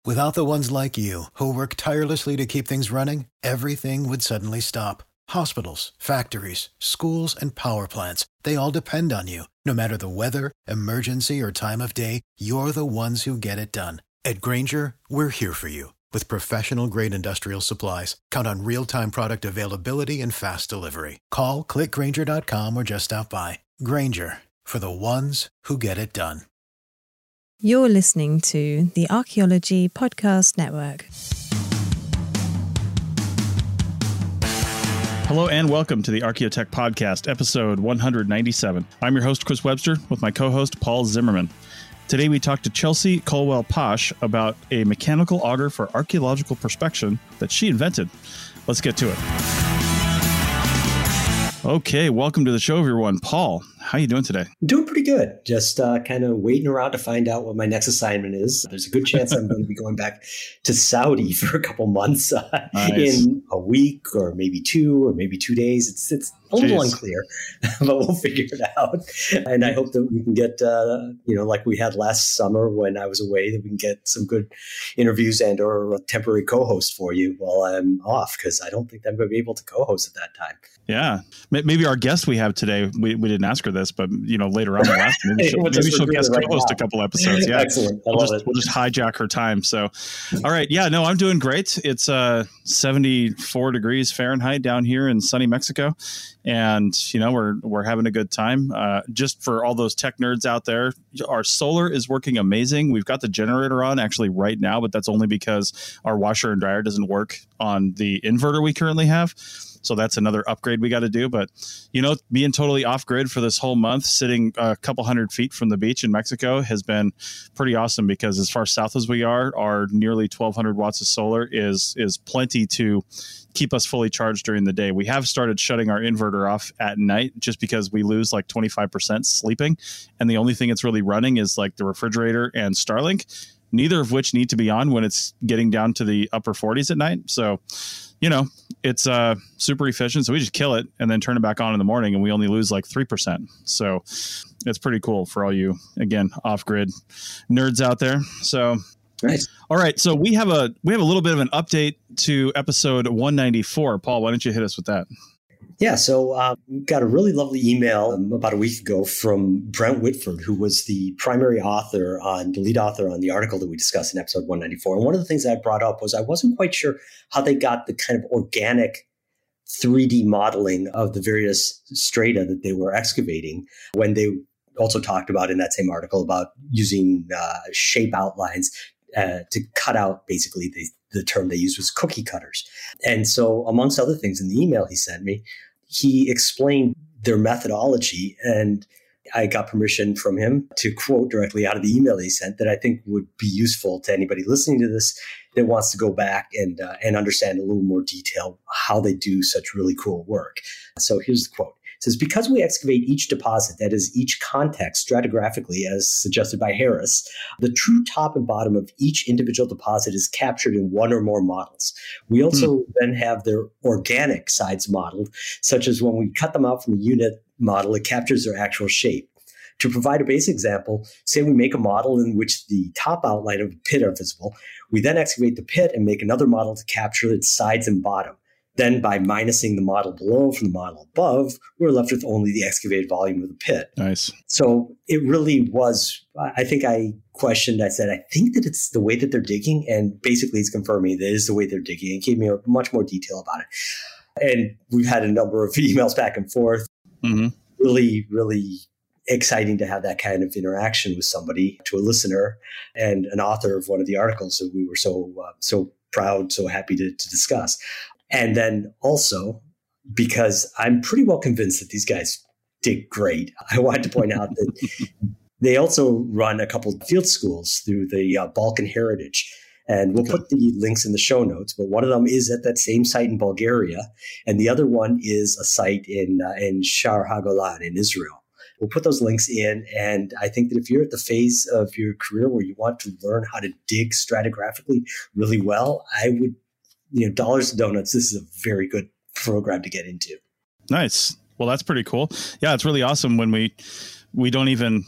Without the ones like you, who work tirelessly to keep things running, everything would suddenly stop. Hospitals, factories, schools, and power plants, they all depend on you. No matter the weather, emergency, or time of day, you're the ones who get it done. At Grainger, we're here for you. With professional-grade industrial supplies, count on real-time product availability and fast delivery. Call, click Grainger.com, or just stop by. Grainger, for the ones who get it done. You're listening to the Archaeology Podcast Network. Hello and welcome to the Archaeotech Podcast, episode 197. I'm your host, Chris Webster, with my co-host, Paul Zimmerman. Today we talked to Chelsea Colwell-Pash about a mechanical auger for archaeological perspection that she invented. Let's get to it. Okay, welcome to the show, everyone. Paul, how are you doing today? Doing pretty good. Just kind of waiting around to find out what my next assignment is. There's a good chance I'm going to be going back to Saudi for a couple months in a week or maybe 2 days. It's a little unclear, but we'll figure it out. And I hope that we can get, like we had last summer when I was away, that we can get some good interviews and or a temporary co-host for you while I'm off, because I don't think I'm going to be able to co-host at that time. Yeah. Maybe our guest we have today, we didn't ask her this, but later on, maybe she'll guest co-host a couple episodes. Yeah, excellent. We'll just hijack her time. So, all right. Yeah, no, I'm doing great. It's 74 degrees Fahrenheit down here in sunny Mexico. And, we're having a good time. Just for all those tech nerds out there, our solar is working amazing. We've got the generator on actually right now, but that's only because our washer and dryer doesn't work on the inverter we currently have. So that's another upgrade we got to do. But, being totally off grid for this whole month, sitting a couple hundred feet from the beach in Mexico has been pretty awesome, because as far south as we are, our nearly 1,200 watts of solar is plenty to keep us fully charged during the day. We have started shutting our inverter off at night just because we lose like 25% sleeping. And the only thing it's really running is like the refrigerator and Starlink, neither of which need to be on when it's getting down to the upper 40s at night. So, it's super efficient. So we just kill it and then turn it back on in the morning, and we only lose like 3%. So it's pretty cool for all you, again, off-grid nerds out there. So nice. All right. So we have a little bit of an update to episode 194. Paul, why don't you hit us with that? Yeah, so we got a really lovely email about a week ago from Brent Whitford, who was the primary lead author on the article that we discussed in episode 194. And one of the things I brought up was I wasn't quite sure how they got the kind of organic 3D modeling of the various strata that they were excavating, when they also talked about in that same article about using shape outlines to cut out basically the term they used was cookie cutters. And so amongst other things in the email he sent me, he explained their methodology, and I got permission from him to quote directly out of the email he sent that I think would be useful to anybody listening to this that wants to go back and understand a little more detail how they do such really cool work. So here's the quote. It says, because we excavate each deposit, that is each context stratigraphically as suggested by Harris, the true top and bottom of each individual deposit is captured in one or more models. We also then have their organic sides modeled, such as when we cut them out from a unit model, it captures their actual shape. To provide a basic example, say we make a model in which the top outline of a pit are visible. We then excavate the pit and make another model to capture its sides and bottom. Then by minusing the model below from the model above, we're left with only the excavated volume of the pit. Nice. So it really was, I think I questioned, I said, I think that it's the way that they're digging. And basically he's confirming that it is the way they're digging. It gave me much more detail about it. And we've had a number of emails back and forth. Mm-hmm. Really, really exciting to have that kind of interaction with somebody, to a listener and an author of one of the articles that we were so proud, so happy to discuss. And then also, because I'm pretty well convinced that these guys did great, I wanted to point out that they also run a couple of field schools through the Balkan Heritage. And we'll put the links in the show notes, but one of them is at that same site in Bulgaria. And the other one is a site in Shar HaGolan in Israel. We'll put those links in. And I think that if you're at the phase of your career where you want to learn how to dig stratigraphically really well, I would, dollars to donuts, this is a very good program to get into. Nice. Well, that's pretty cool. Yeah, it's really awesome when we don't even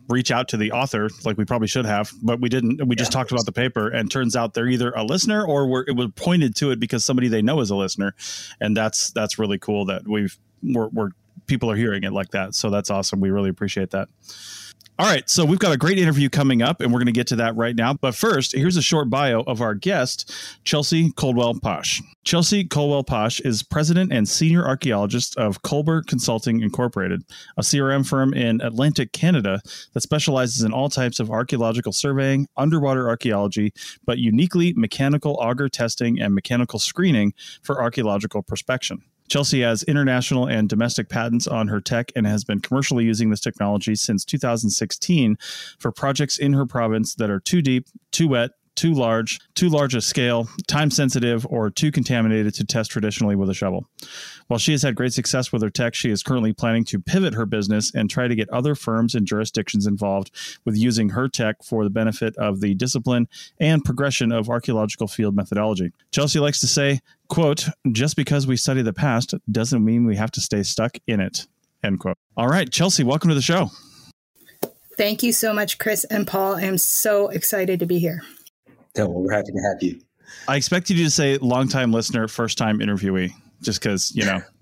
reach out to the author like we probably should have, but we didn't. We just talked about the paper, and turns out they're either a listener or it was pointed to it because somebody they know is a listener. And that's really cool that we're people are hearing it like that. So that's awesome. We really appreciate that. All right, so we've got a great interview coming up, and we're going to get to that right now. But first, here's a short bio of our guest, Chelsea Coldwell-Posh. Chelsea Coldwell-Posh is president and senior archaeologist of Colbert Consulting Incorporated, a CRM firm in Atlantic Canada that specializes in all types of archaeological surveying, underwater archaeology, but uniquely mechanical auger testing and mechanical screening for archaeological prospection. Chelsea has international and domestic patents on her tech and has been commercially using this technology since 2016 for projects in her province that are too deep, too wet, too large a scale, time sensitive, or too contaminated to test traditionally with a shovel. While she has had great success with her tech, she is currently planning to pivot her business and try to get other firms and jurisdictions involved with using her tech for the benefit of the discipline and progression of archaeological field methodology. Chelsea likes to say, quote, just because we study the past doesn't mean we have to stay stuck in it, end quote. All right, Chelsea, welcome to the show. Thank you so much, Chris and Paul. I'm so excited to be here. No, we're happy to have you. I expected you to say longtime listener, first time interviewee, just because, you know.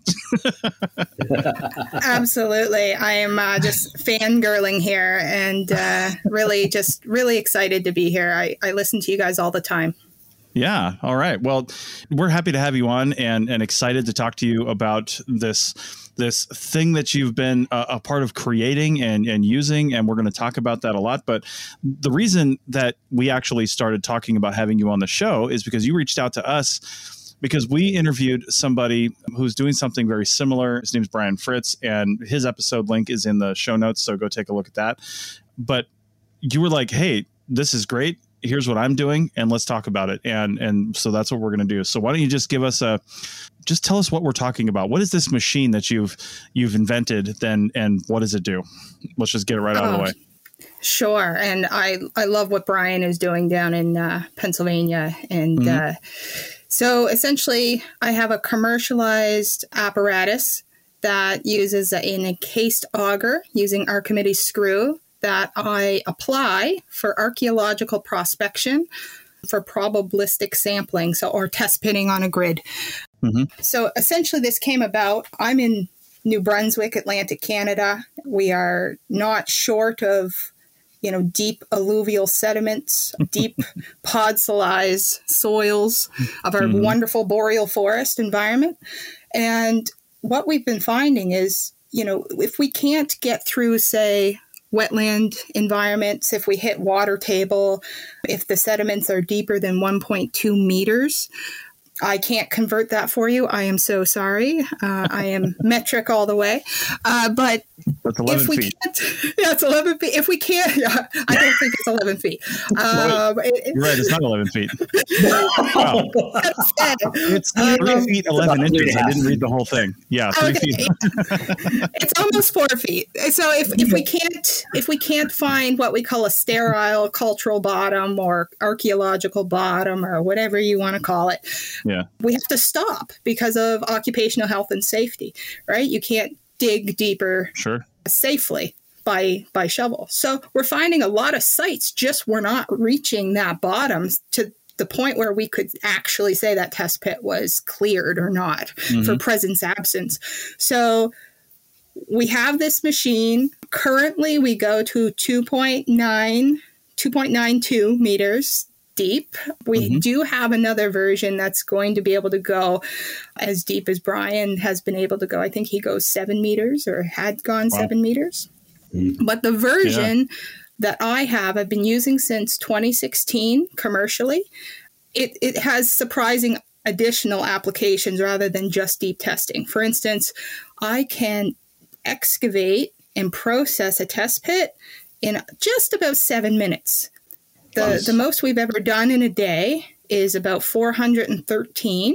Absolutely. I am just fangirling here and really excited to be here. I listen to you guys all the time. Yeah. All right. Well, we're happy to have you on and excited to talk to you about this thing that you've been a part of creating and using. And we're going to talk about that a lot. But the reason that we actually started talking about having you on the show is because you reached out to us because we interviewed somebody who's doing something very similar. His name's Brian Fritz, and his episode link is in the show notes. So go take a look at that. But you were like, hey, this is great. Here's what I'm doing, and let's talk about it. And so that's what we're going to do. So why don't you just give us just tell us what we're talking about. What is this machine that you've invented then, and what does it do? Let's just get it right out of the way. Sure. And I love what Brian is doing down in Pennsylvania. And so essentially I have a commercialized apparatus that uses an encased auger using Archimedes screw that I apply for archaeological prospection for probabilistic sampling, or test pitting on a grid. Mm-hmm. So essentially this came about, I'm in New Brunswick, Atlantic Canada. We are not short of, deep alluvial sediments, deep podsilized soils of our wonderful boreal forest environment. And what we've been finding is, if we can't get through, say, wetland environments, if we hit water table, if the sediments are deeper than 1.2 meters, I can't convert that for you. I am so sorry. I am metric all the way. But that's 11 if we feet. It's 11 feet. If we can't, I don't think it's 11 feet. You're right. It's not 11 feet. Wow. It's 3 feet 11 inches. I didn't read the whole thing. Yeah, 3 feet. It's almost 4 feet. So if we can't find what we call a sterile cultural bottom or archaeological bottom or whatever you want to call it, we have to stop because of occupational health and safety, right? You can't dig deeper safely by shovel. So we're finding a lot of sites we're not reaching that bottom to the point where we could actually say that test pit was cleared or not for presence absence. So we have this machine. Currently we go to 2.92 meters deep. We do have another version that's going to be able to go as deep as Brian has been able to go. I think he goes 7 meters or had gone 7 meters. But the version that I've been using since 2016 commercially, it has surprising additional applications rather than just deep testing. For instance, I can excavate and process a test pit in just about 7 minutes. The most we've ever done in a day is about 413.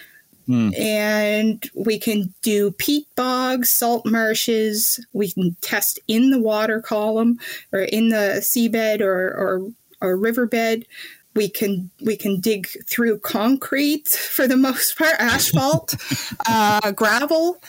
And we can do peat bogs, salt marshes. We can test in the water column or in the seabed or riverbed. We can dig through concrete for the most part, asphalt, gravel.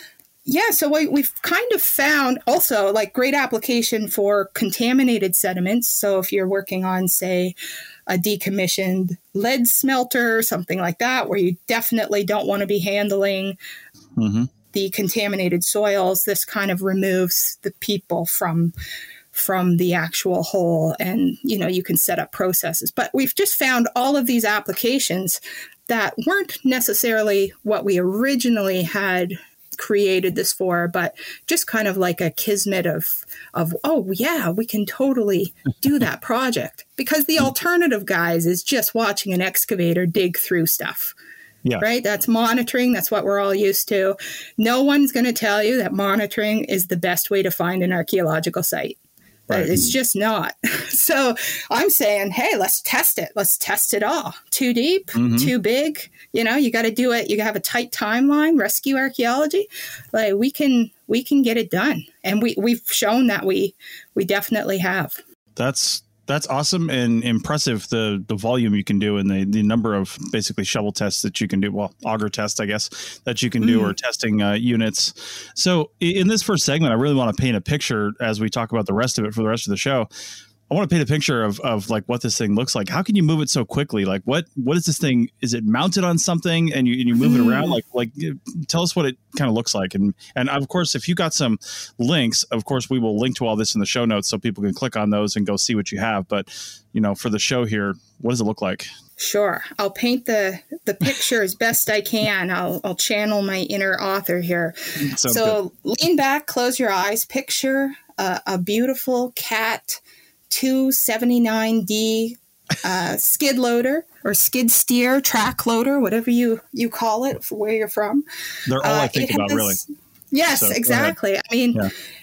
Yeah, so we've kind of found also like great application for contaminated sediments. So if you're working on, say, a decommissioned lead smelter, something like that, where you definitely don't want to be handling the contaminated soils, this kind of removes the people from the actual hole, and you can set up processes. But we've just found all of these applications that weren't necessarily what we originally had created this for, but just kind of like a kismet of oh yeah, we can totally do that project, because the alternative, guys, is just watching an excavator dig through stuff. Yeah. Right? That's monitoring. That's what we're all used to. No one's going to tell you that monitoring is the best way to find an archaeological site. Right. It's just not. So I'm saying, hey, let's test it. Let's test it all. Too deep, too big. You got to do it. You have a tight timeline. Rescue archaeology, like we can get it done, and we've shown that we definitely have. That's awesome and impressive, the volume you can do and the number of basically shovel tests that you can do. Well, auger tests, I guess, that you can do, or testing units. So in this first segment, I really want to paint a picture as we talk about the rest of it for the rest of the show. I want to paint a picture of like what this thing looks like. How can you move it so quickly? Like what is this thing? Is it mounted on something and you move it around? Like tell us what it kind of looks like. And of course, if you got some links, of course, we will link to all this in the show notes so people can click on those and go see what you have. But, for the show here, what does it look like? Sure. I'll paint the picture as best I can. I'll channel my inner author here. So lean back, close your eyes, picture a beautiful Cat 279D skid loader or skid steer, track loader, whatever you call it for where you're from. They're all I think about, really. Yes, so, exactly. I mean,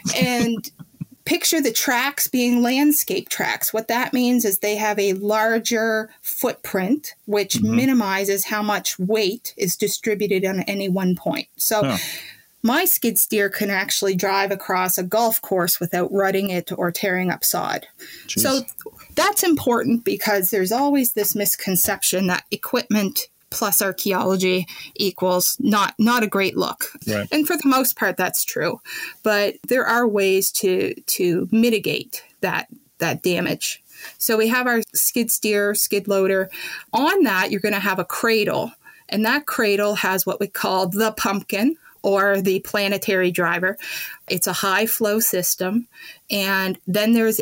and picture the tracks being landscape tracks. What that means is they have a larger footprint, which minimizes how much weight is distributed on any one point. So my skid steer can actually drive across a golf course without rutting it or tearing up sod. Jeez. So that's important, because there's always this misconception that equipment plus archaeology equals not a great look. Right. And for the most part, that's true. But there are ways to mitigate that damage. So we have our skid steer, skid loader. On that, you're going to have a cradle. And that cradle has what we call the pumpkin, or the planetary driver. It's a high flow system. And then there's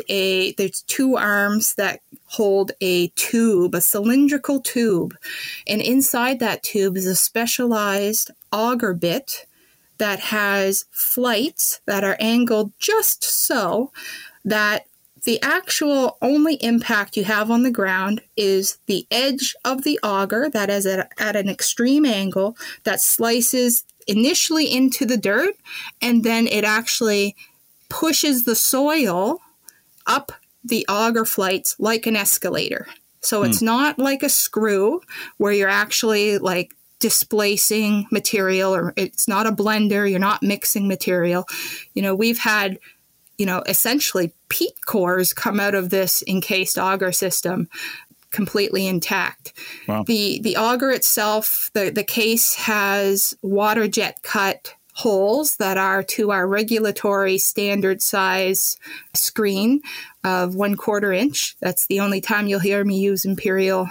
two arms that hold a tube, a cylindrical tube. And inside that tube is a specialized auger bit that has flights that are angled just so that the actual only impact you have on the ground is the edge of the auger that is at an extreme angle that slices initially into the dirt, and then it actually pushes the soil up the auger flights like an escalator. So it's not like a screw where you're actually like displacing material, or it's not a blender, you're not mixing material. We've had essentially peat cores come out of this encased auger system completely intact. Wow. The auger itself, the case has water jet cut holes that are to our regulatory standard size screen of 1/4 inch. That's the only time you'll hear me use imperial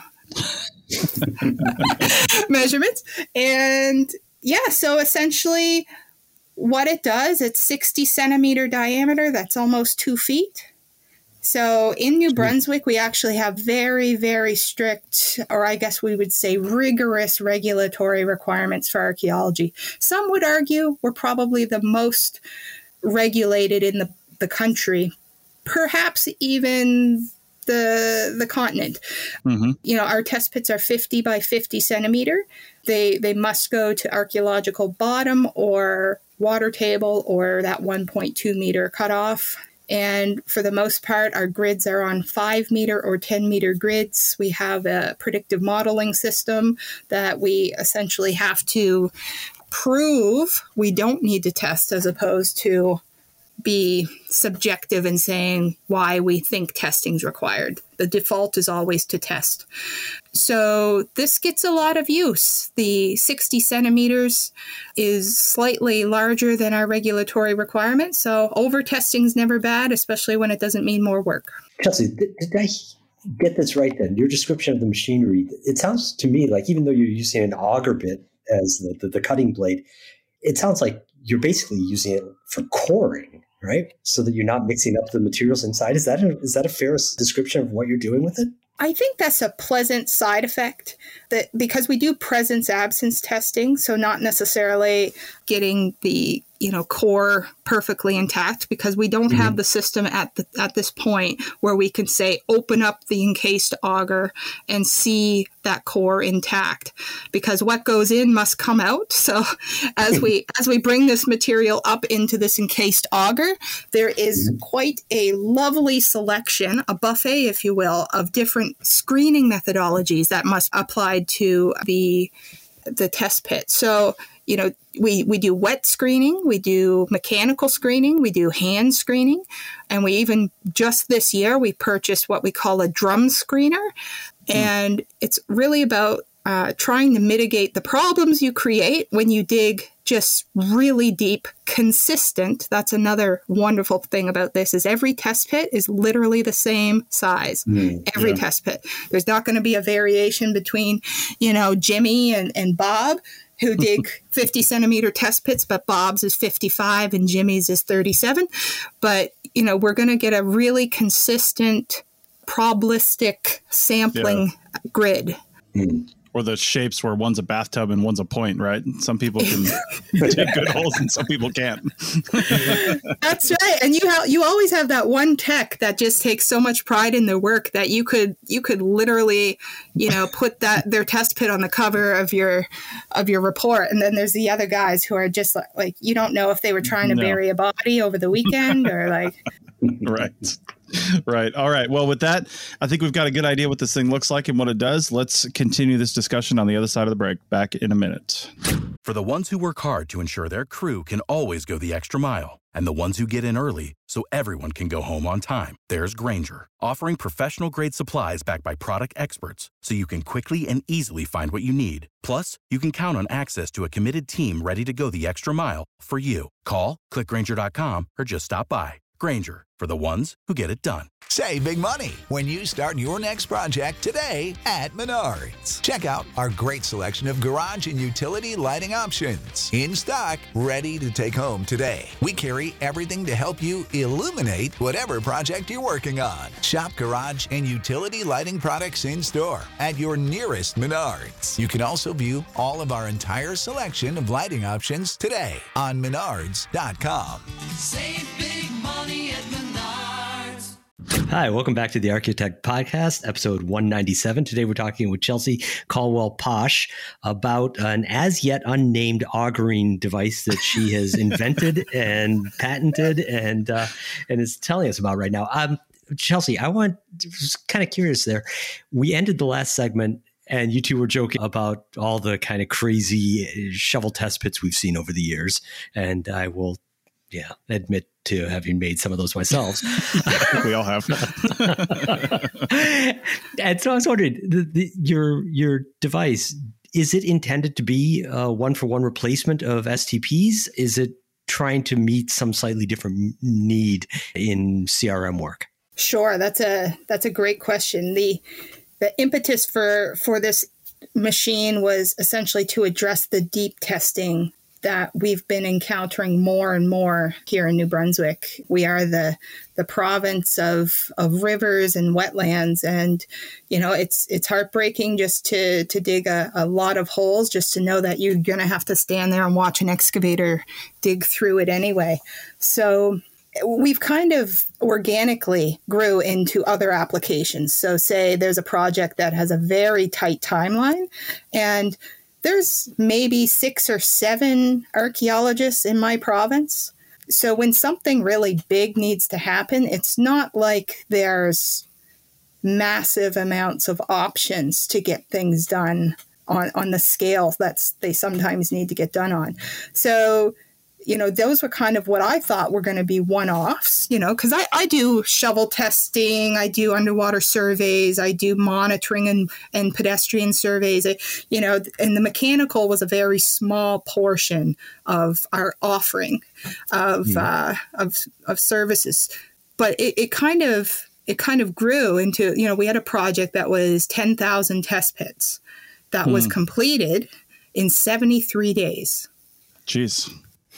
measurements. And so essentially what it does, it's 60 centimeter diameter. That's almost 2 feet. So in New Brunswick, we actually have very, very strict, or I guess we would say rigorous regulatory requirements for archaeology. Some would argue we're probably the most regulated in the country, perhaps even the continent. Our test pits are 50 by 50 centimeter. They must go to archaeological bottom or water table or that 1.2 meter cutoff. And for the most part, our grids are on 5 meter or 10 meter grids. We have a predictive modeling system that we essentially have to prove we don't need to test, as opposed to be subjective in saying why we think testing is required. The default is always to test. So this gets a lot of use. The 60 centimeters is slightly larger than our regulatory requirement. So over testing is never bad, especially when it doesn't mean more work. Chelsea, did I get this right then? Your description of the machinery, it sounds to me like even though you're using an auger bit as the cutting blade, it sounds like you're basically using it for coring, right? So that you're not mixing up the materials inside. Is that a fair description of what you're doing with it? I think that's a pleasant side effect that because we do presence absence testing, so not necessarily getting the core perfectly intact, because we don't have the system at this point where we can say open up the encased auger and see that core intact, because what goes in must come out. So as we bring this material up into this encased auger, there is quite a lovely selection, a buffet, if you will, of different screening methodologies that must apply to the test pit. So we do wet screening, we do mechanical screening, we do hand screening, and we even just this year we purchased what we call a drum screener, and it's really about trying to mitigate the problems you create when you dig just really deep, consistent. That's another wonderful thing about this is every test pit is literally the same size. Every test pit. There's not going to be a variation between, Jimmy and Bob, who dig 50 centimeter test pits, but Bob's is 55 and Jimmy's is 37. But, we're going to get a really consistent probabilistic sampling grid. Or the shapes where one's a bathtub and one's a point, right? Some people can dig good holes and some people can't. That's right. And you always have that one tech that just takes so much pride in their work that you could literally, put their test pit on the cover of your report. And then there's the other guys who are just like you don't know if they were trying to bury a body over the weekend or like. Right. Right. All right. Well, with that, I think we've got a good idea what this thing looks like and what it does. Let's continue this discussion on the other side of the break. Back in a minute. For the ones who work hard to ensure their crew can always go the extra mile, and the ones who get in early so everyone can go home on time, there's Grainger, offering professional-grade supplies backed by product experts so you can quickly and easily find what you need. Plus, you can count on access to a committed team ready to go the extra mile for you. Call, click Grainger.com, or just stop by. Grainger, for the ones who get it done. Save big money when you start your next project today at Menards. Check out our great selection of garage and utility lighting options. In stock, ready to take home today. We carry everything to help you illuminate whatever project you're working on. Shop garage and utility lighting products in store at your nearest Menards. You can also view all of our entire selection of lighting options today on Menards.com. Save big money at Menards. Hi, welcome back to the Architect Podcast, episode 197. Today we're talking with Chelsea Caldwell-Posh about an as yet unnamed augering device that she has invented and patented and is telling us about right now. Chelsea, I was kind of curious there. We ended the last segment and you two were joking about all the kind of crazy shovel test pits we've seen over the years. And I will admit to having made some of those myself. I think we all have. And so I was wondering, your device, is it intended to be a one-for-one replacement of STPs? Is it trying to meet some slightly different need in CRM work? Sure, that's a great question. The impetus for this machine was essentially to address the deep testing that we've been encountering more and more here in New Brunswick. We are the province of rivers and wetlands, and it's heartbreaking just to dig a lot of holes just to know that you're going to have to stand there and watch an excavator dig through it anyway. So we've kind of organically grew into other applications. So say there's a project that has a very tight timeline, and there's maybe 6 or 7 archaeologists in my province. So when something really big needs to happen, it's not like there's massive amounts of options to get things done on the scale they sometimes need to get done on. So those were kind of what I thought were going to be one-offs, because I do shovel testing, I do underwater surveys, I do monitoring and pedestrian surveys, and the mechanical was a very small portion of our offering of services. But it kind of grew into, we had a project that was 10,000 test pits that was completed in 73 days. Jeez.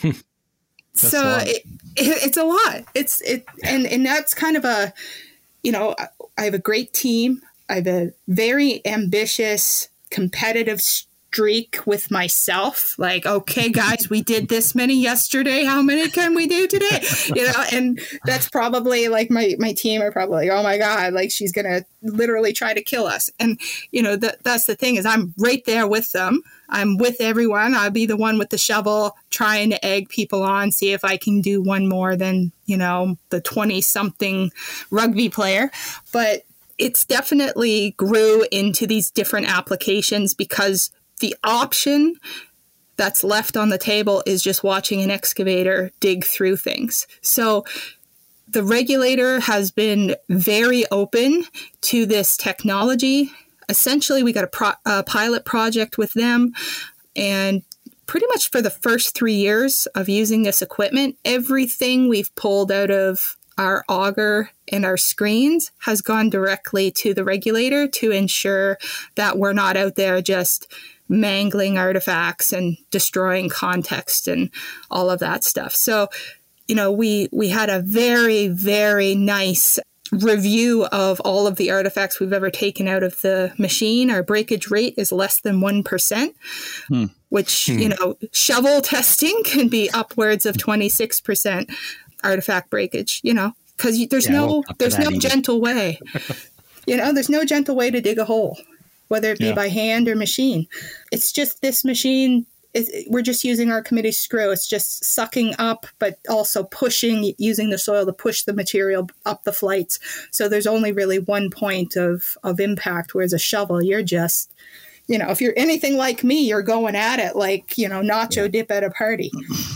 So it's a lot. And that's kind of I have a great team. I have a very ambitious, competitive streak with myself. Like, okay, guys, we did this many yesterday. How many can we do today? And that's probably like my team are probably like, oh my God, like she's going to literally try to kill us. And, that's the thing is I'm right there with them. I'm with everyone. I'll be the one with the shovel trying to egg people on, see if I can do one more than, the 20-something rugby player. But it's definitely grew into these different applications because the option that's left on the table is just watching an excavator dig through things. So the regulator has been very open to this technology. Essentially, we got a pilot project with them, and pretty much for the first 3 years of using this equipment, everything we've pulled out of our auger and our screens has gone directly to the regulator to ensure that we're not out there just mangling artifacts and destroying context and all of that stuff. So, we had a very, very nice review of all of the artifacts we've ever taken out of the machine. Our breakage rate is less than 1%, which, shovel testing can be upwards of 26% artifact breakage, because there's no gentle way. There's no gentle way to dig a hole, whether it be by hand or machine. It's just this machine. We're just using our committee screw. It's just sucking up, but also pushing, using the soil to push the material up the flights. So there's only really one point of impact, whereas a shovel, you're just, if you're anything like me, you're going at it like, nacho dip at a party.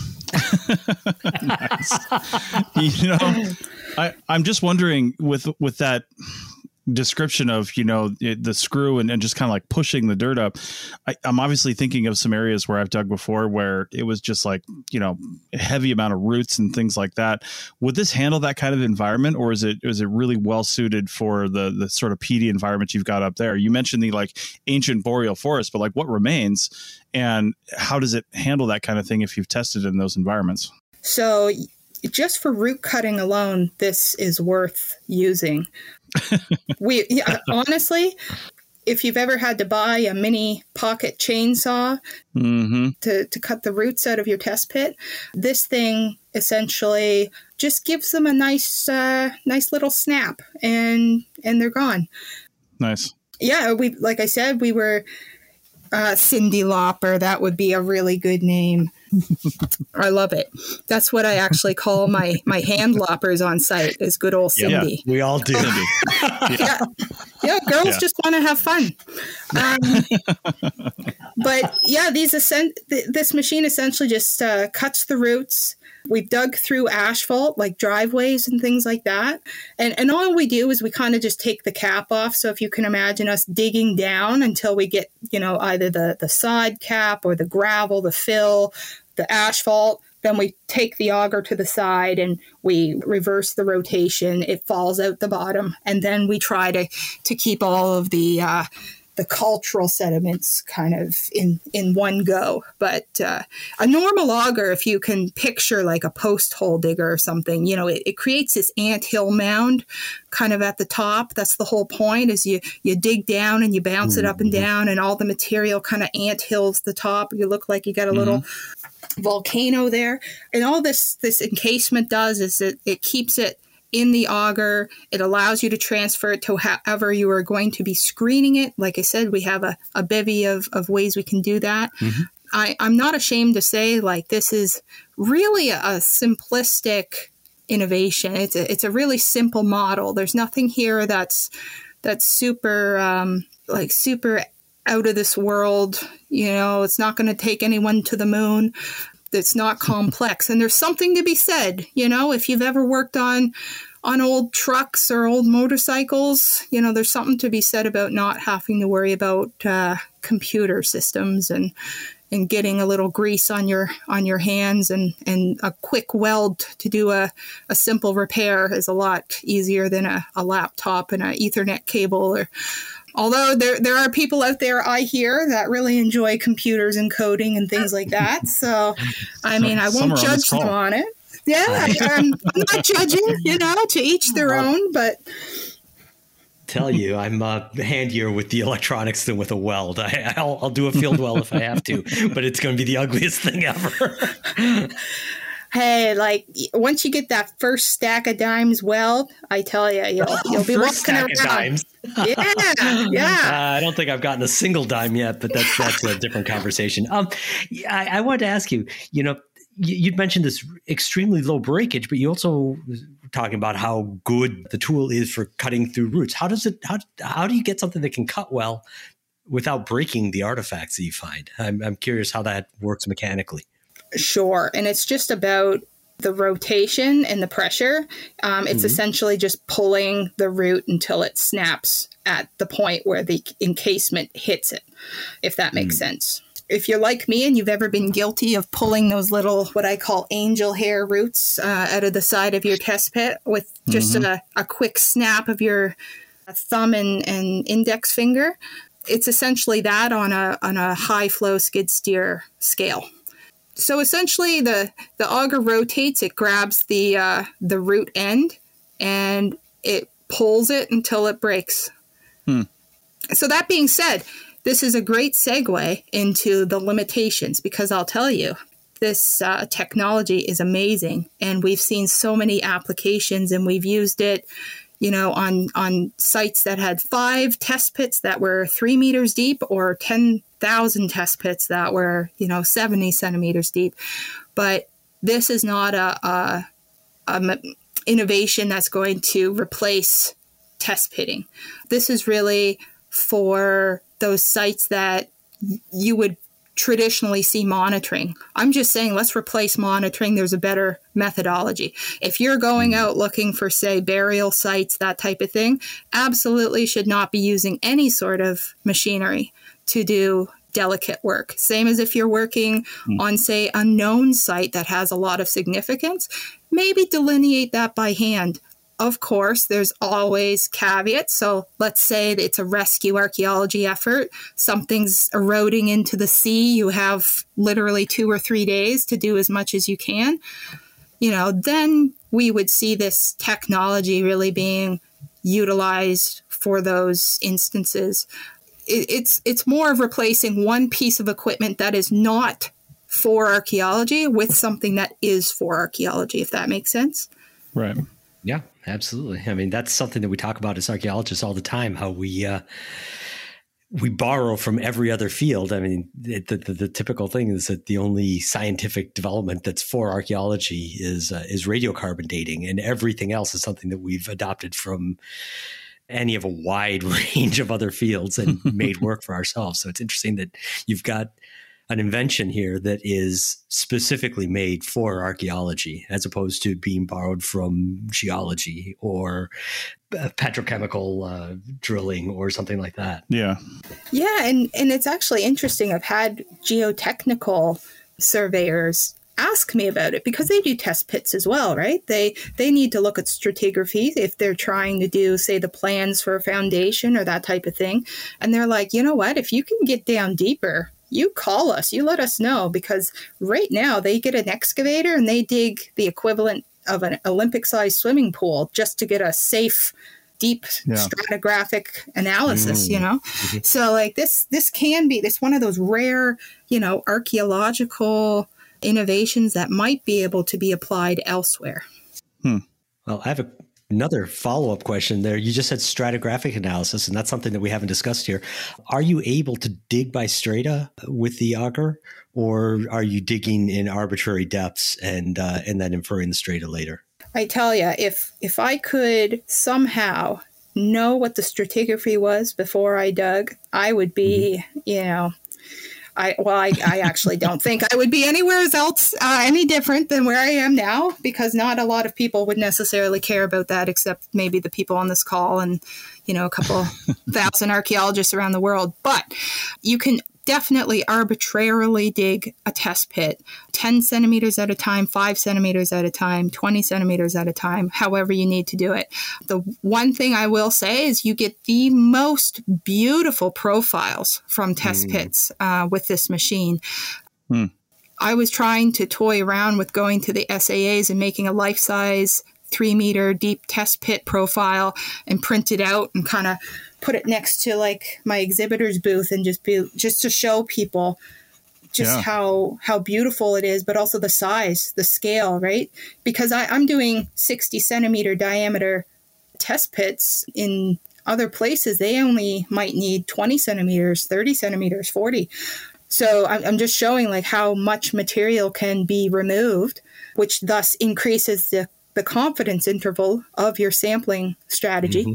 Nice. I'm just wondering with that description of the screw and just kind of like pushing the dirt up, I'm obviously thinking of some areas where I've dug before where it was just like a heavy amount of roots and things like that. Would this handle that kind of environment, or is it really well suited for the sort of peaty environment you've got up there? You mentioned the like ancient boreal forest, but like what remains and how does it handle that kind of thing if you've tested in those environments? So just for root cutting alone, this is worth using. Honestly, if you've ever had to buy a mini pocket chainsaw to cut the roots out of your test pit, this thing essentially just gives them a nice little snap, and they're gone. Nice. Yeah, like I said, we were Cindy Lauper. That would be a really good name. I love it. That's what I actually call my hand loppers on site, is good old Cindy. Yeah, we all do. Yeah, girls just want to have fun. But yeah, this machine essentially just cuts the roots. We've dug through asphalt, like driveways and things like that. And all we do is we kind of just take the cap off. So if you can imagine us digging down until we get, either the side cap or the gravel, the fill, the asphalt, then we take the auger to the side and we reverse the rotation. It falls out the bottom. And then we try to keep all of the cultural sediments kind of in one go. But a normal auger, if you can picture like a post hole digger or something, it creates this anthill mound kind of at the top. That's the whole point, is you dig down and you bounce it up and down, and all the material kind of anthills the top. You look like you got a little volcano there. And all this encasement does is it keeps it in the auger. It allows you to transfer it to however you are going to be screening it. Like I said, we have a bevy of ways we can do that. I'm not ashamed to say, like, this is really a simplistic innovation. It's a really simple model. There's nothing here that's super super out of this world. It's not going to take anyone to the moon. It's not complex. And there's something to be said, if you've ever worked on old trucks or old motorcycles, there's something to be said about not having to worry about computer systems and getting a little grease on your hands, and a quick weld to do a simple repair is a lot easier than a laptop and an Ethernet cable. Although there are people out there, I hear, that really enjoy computers and coding and things like that. So, I won't judge them on it. Yeah, I'm not judging, to each their own, but... Tell you, I'm handier with the electronics than with a weld. I'll do a field weld if I have to, but it's going to be the ugliest thing ever. Hey, once you get that first stack of dimes weld, I tell you, you'll be walking around. Dimes. Yeah. I don't think I've gotten a single dime yet, but that's a different conversation. I wanted to ask you, you'd mentioned this extremely low breakage, but you also talking about how good the tool is for cutting through roots. How do you get something that can cut well without breaking the artifacts that you find? I'm curious how that works mechanically. Sure. And it's just about the rotation and the pressure. It's essentially just pulling the root until it snaps at the point where the encasement hits it, if that makes sense. If you're like me and you've ever been guilty of pulling those little, what I call angel hair roots out of the side of your test pit with just a quick snap of your thumb and index finger, it's essentially that on a high flow skid steer scale. So essentially the auger rotates, it grabs the root end and it pulls it until it breaks. So that being said, this is a great segue into the limitations, because I'll tell you, this technology is amazing, and we've seen so many applications, and we've used it, on sites that had 5 test pits that were 3 meters deep, or 10,000 test pits that were, 70 centimeters deep. But this is not a innovation that's going to replace test pitting. This is really for those sites that you would traditionally see monitoring. I'm just saying, let's replace monitoring. There's a better methodology. If you're going out looking for, say, burial sites, that type of thing, absolutely should not be using any sort of machinery to do delicate work. Same as if you're working on, say, a known site that has a lot of significance, maybe delineate that by hand. Of course, there's always caveats. So let's say that it's a rescue archaeology effort. Something's eroding into the sea. You have literally 2 or 3 days to do as much as you can. Then we would see this technology really being utilized for those instances. It's more of replacing one piece of equipment that is not for archaeology with something that is for archaeology, if that makes sense. Right. Yeah, absolutely. That's something that we talk about as archaeologists all the time, how we borrow from every other field. The typical thing is that the only scientific development that's for archaeology is radiocarbon dating, and everything else is something that we've adopted from any of a wide range of other fields and made work for ourselves. So it's interesting that you've got an invention here that is specifically made for archaeology, as opposed to being borrowed from geology or petrochemical drilling or something like that. Yeah. Yeah. And it's actually interesting. I've had geotechnical surveyors ask me about it, because they do test pits as well, right? They need to look at stratigraphy if they're trying to do, say, the plans for a foundation or that type of thing. And they're like, you know what, if you can get down deeper, you call us, you let us know, because right now they get an excavator and they dig the equivalent of an Olympic-sized swimming pool just to get a safe, deep stratigraphic analysis, So this can be one of those rare, archaeological innovations that might be able to be applied elsewhere. Well, I have another follow-up question there. You just said stratigraphic analysis, and that's something that we haven't discussed here. Are you able to dig by strata with the auger, or are you digging in arbitrary depths and then inferring the strata later? I tell you, if I could somehow know what the stratigraphy was before I dug, I would be, I actually don't think I would be anywhere else any different than where I am now, because not a lot of people would necessarily care about that, except maybe the people on this call and, a couple thousand archaeologists around the world. But you can definitely arbitrarily dig a test pit 10 centimeters at a time, 5 centimeters at a time, 20 centimeters at a time, however you need to do it. The one thing I will say is you get the most beautiful profiles from test pits with this machine. I was trying to toy around with going to the SAAs and making a life-size 3-meter deep test pit profile and print it out and kind of put it next to like my exhibitor's booth and just to show people how beautiful it is, but also the size, the scale, right? Because I'm doing 60 centimeter diameter test pits. In other places, they only might need 20 centimeters, 30 centimeters, 40. So I'm just showing like how much material can be removed, which thus increases the confidence interval of your sampling strategy.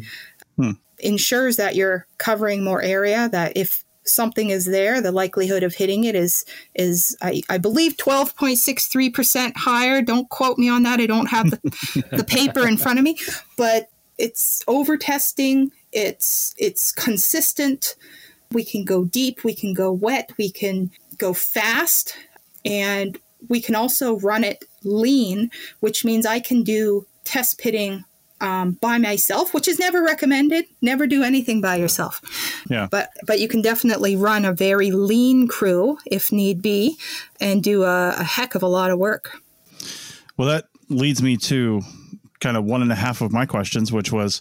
Ensures that you're covering more area, that if something is there, the likelihood of hitting it is I believe 12.63% higher. Don't quote me on that. I don't have the paper in front of me, but it's over testing. It's consistent. We can go deep, we can go wet, we can go fast, and we can also run it lean, which means I can do test pitting by myself, which is never recommended. Never do anything by yourself. Yeah. But you can definitely run a very lean crew if need be and do a heck of a lot of work. Well, that leads me to kind of one and a half of my questions, which was,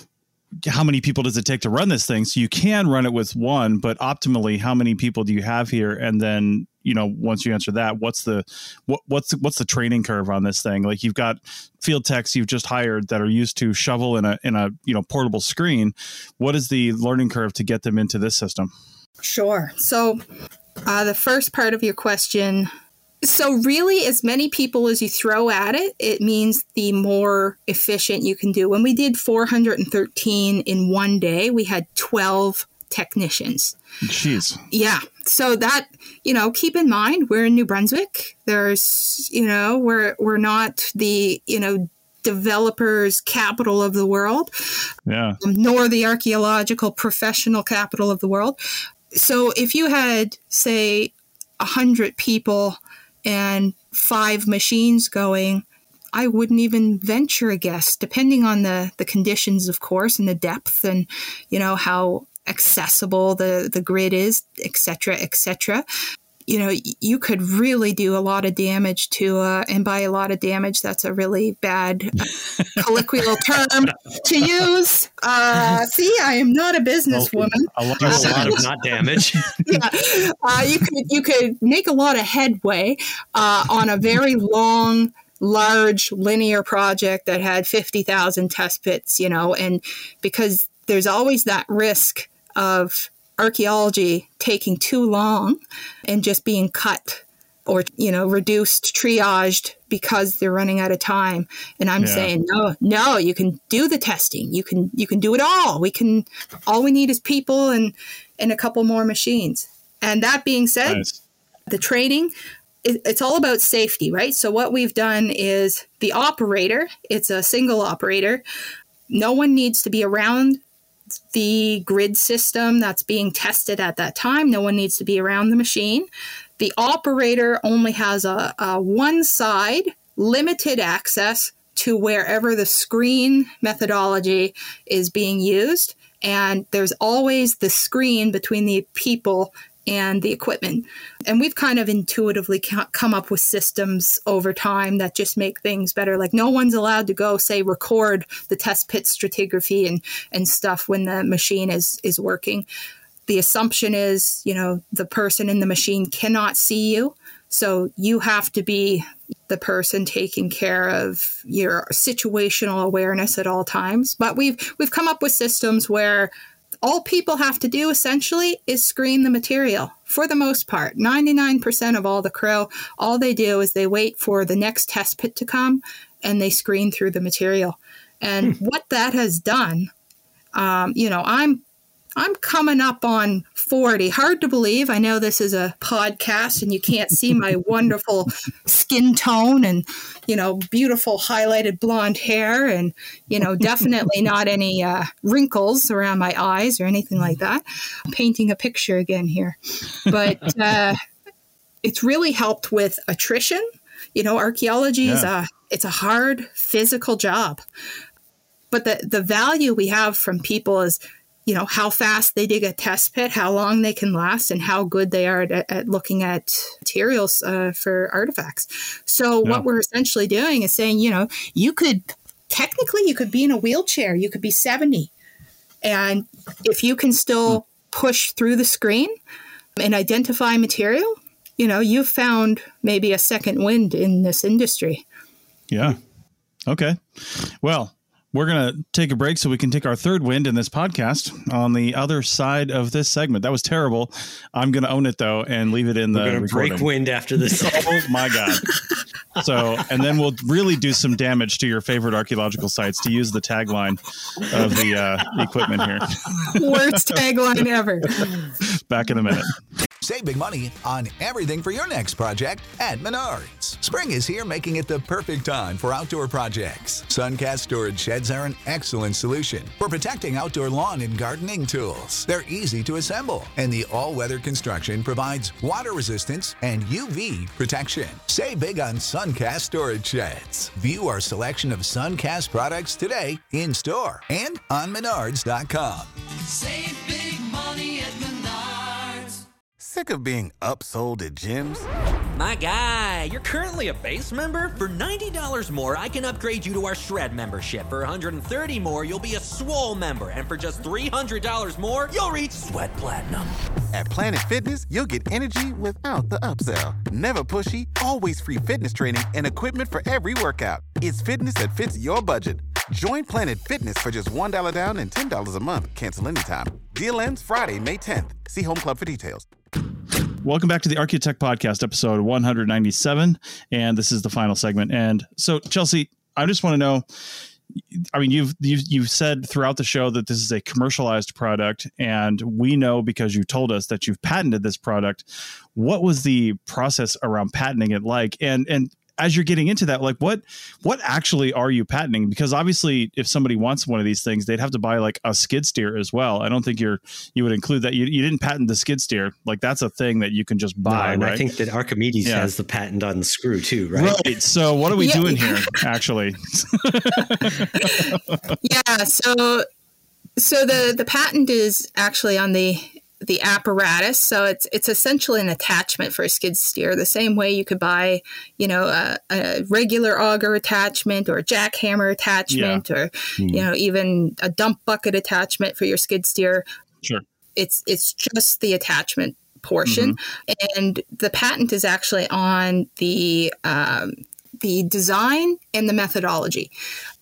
how many people does it take to run this thing? So you can run it with one, but optimally, how many people do you have here? And then, once you answer that, what's the training curve on this thing? Like, you've got field techs you've just hired that are used to shovel in a portable screen. What is the learning curve to get them into this system? Sure. So the first part of your question. So really, as many people as you throw at it, it means the more efficient you can do. When we did 413 in one day, we had 12 technicians. Jeez. Yeah. So that, keep in mind, we're in New Brunswick. There's, we're not the, developers' capital of the world. Yeah. Nor the archaeological professional capital of the world. So if you had, say, 100 people and 5 machines going, I wouldn't even venture a guess, depending on the conditions, of course, and the depth and, how accessible the grid is, et cetera, you could really do a lot of damage to, and by a lot of damage, that's a really bad colloquial term to use. See, I am not a businesswoman. A lot of not damage. Yeah, you could make a lot of headway on a very long, large linear project that had 50,000 test pits, and because there's always that risk of archaeology taking too long and just being cut or, reduced, triaged because they're running out of time. And I'm saying, no, you can do the testing. You can do it all. All we need is people and a couple more machines. And that being said, the training, it's all about safety, right? So what we've done is the operator, it's a single operator. No one needs to be around the grid system that's being tested at that time. No one needs to be around the machine. The operator only has a one side, limited access to wherever the screen methodology is being used. And there's always the screen between the people and the equipment. And we've kind of intuitively come up with systems over time that just make things better. Like, no one's allowed to go, say, record the test pit stratigraphy and stuff when the machine is working. The assumption is, the person in the machine cannot see you. So you have to be the person taking care of your situational awareness at all times. But we've come up with systems where all people have to do essentially is screen the material for the most part. 99% of all the crew, all they do is they wait for the next test pit to come and they screen through the material. And what that has done, I'm I'm coming up on 40. Hard to believe. I know this is a podcast and you can't see my wonderful skin tone and, beautiful highlighted blonde hair and, definitely not any wrinkles around my eyes or anything like that. I'm painting a picture again here. But it's really helped with attrition. Archaeology is it's a hard physical job. But the value we have from people is, how fast they dig a test pit, how long they can last, and how good they are at looking at materials for artifacts. So what we're essentially doing is saying, you could be in a wheelchair, you could be 70. And if you can still push through the screen and identify material, you've found maybe a second wind in this industry. Yeah. Okay. Well, we're going to take a break so we can take our third wind in this podcast on the other side of this segment. That was terrible. I'm going to own it, though, and leave it in the recording. Break wind after this. Oh, my God. So, and then we'll really do some damage to your favorite archaeological sites, to use the tagline of the equipment here. Worst tagline ever. Back in a minute. Save big money on everything for your next project at Menards. Spring is here, making it the perfect time for outdoor projects. Suncast storage sheds are an excellent solution for protecting outdoor lawn and gardening tools. They're easy to assemble, and the all-weather construction provides water resistance and UV protection. Save big on Suncast storage sheds. View our selection of Suncast products today in store and on Menards.com. Save big money at Menards. Sick of being upsold at gyms? My guy, you're currently a base member? For $90 more, I can upgrade you to our Shred membership. For $130 more, you'll be a Swole member. And for just $300 more, you'll reach Sweat Platinum. At Planet Fitness, you'll get energy without the upsell. Never pushy, always free fitness training and equipment for every workout. It's fitness that fits your budget. Join Planet Fitness for just $1 down and $10 a month. Cancel anytime. Deal ends Friday, May 10th. See Home Club for details. Welcome back to the Archaeotech Podcast, episode 197, and this is the final segment. And so, Chelsea, I just want to know, I mean, you've said throughout the show that this is a commercialized product, and we know because you told us that you've patented this product. What was the process around patenting it like? And as you're getting into that, like what actually are you patenting? Because obviously if somebody wants one of these things, they'd have to buy like a skid steer as well. I don't think you would include that. You didn't patent the skid steer. Like that's a thing that you can just buy. No, and right? I think that Archimedes has the patent on the screw too, right? Right. So what are we doing here actually? Yeah. So the patent is actually on the apparatus. So it's essentially an attachment for a skid steer, the same way you could buy, a regular auger attachment or a jackhammer attachment or, even a dump bucket attachment for your skid steer. Sure. It's just the attachment portion. Mm-hmm. And the patent is actually on the design and the methodology.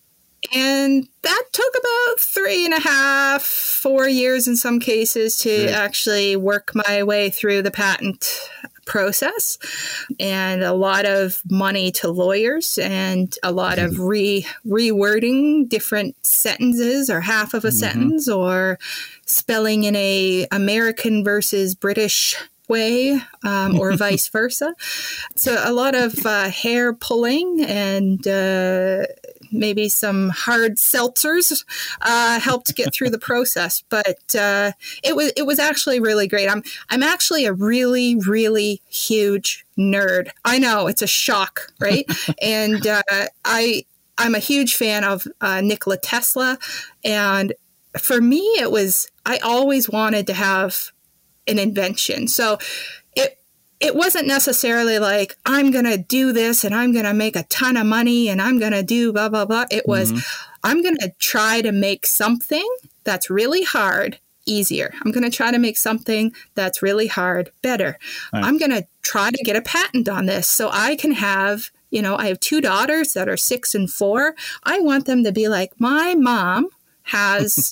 And that took about 3.5, 4 years in some cases to actually work my way through the patent process, and a lot of money to lawyers and a lot of rewording different sentences or half of a sentence or spelling in a American versus British way or vice versa. So a lot of hair pulling and maybe some hard seltzers helped get through the process, but it was actually really great. I'm actually a really, really huge nerd. I know it's a shock, right? And I'm a huge fan of Nikola Tesla, and for me I always wanted to have an invention. So it wasn't necessarily like, I'm going to do this and I'm going to make a ton of money and I'm going to do blah, blah, blah. It was, I'm going to try to make something that's really hard easier. I'm going to try to make something that's really hard better. Right. I'm going to try to get a patent on this so I can have, I have 2 daughters that are 6 and 4. I want them to be like, my mom has,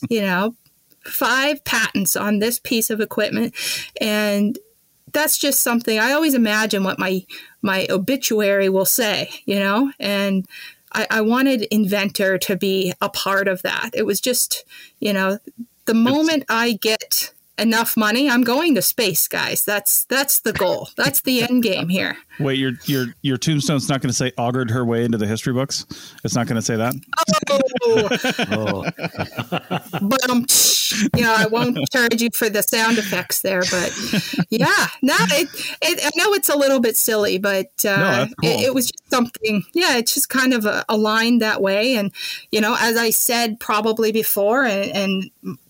5 patents on this piece of equipment. And that's just something I always imagine what my obituary will say, and I wanted inventor to be a part of that. It was just, the moment I get enough money, I'm going to space, guys. That's the goal. That's the end game here. Wait, your tombstone's not going to say augured her way into the history books? It's not going to say that? But I won't charge you for the sound effects there, but yeah, no, I know it's a little bit silly, but that's cool. it was just something. Yeah, it's just kind of aligned that way, and as I said probably before, and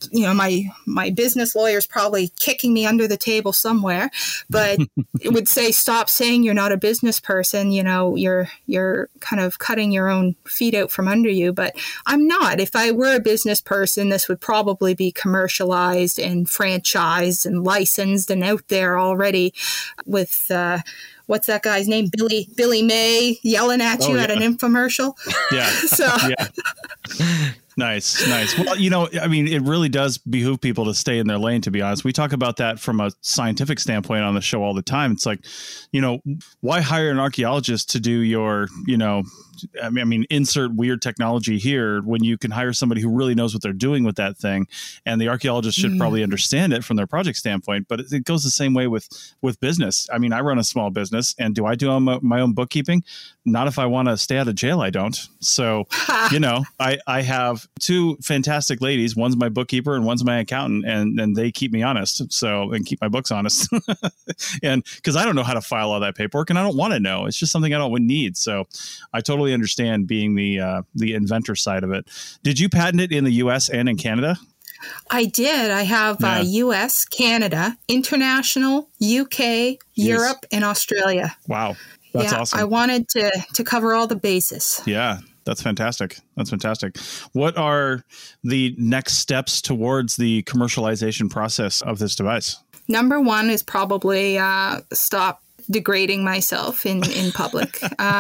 my business lawyer's probably kicking me under the table somewhere, but it would say, stop saying you're not a business person. You're kind of cutting your own feet out from under you, but I'm not. If I were a business person, this would probably be commercialized and franchised and licensed and out there already with what's that guy's name? Billy May yelling at you at an infomercial. Yeah. So yeah. Nice. Well, it really does behoove people to stay in their lane, to be honest. We talk about that from a scientific standpoint on the show all the time. It's like, why hire an archaeologist to do your, insert weird technology here when you can hire somebody who really knows what they're doing with that thing. And the archaeologist should probably understand it from their project standpoint, but it goes the same way with business. I mean, I run a small business, and do I do my own bookkeeping? Not if I want to stay out of jail, I don't. So, I have two fantastic ladies. One's my bookkeeper and one's my accountant, and they keep me honest. And keep my books honest. And because I don't know how to file all that paperwork, and I don't want to know. It's just something I don't need. So I totally understand being the inventor side of it. Did you patent it in the US and in Canada? I did. I have US, Canada, international, UK, Europe, and Australia. Wow. That's awesome. I wanted to cover all the bases. Yeah, that's fantastic. What are the next steps towards the commercialization process of this device? Number one is probably stop degrading myself in public.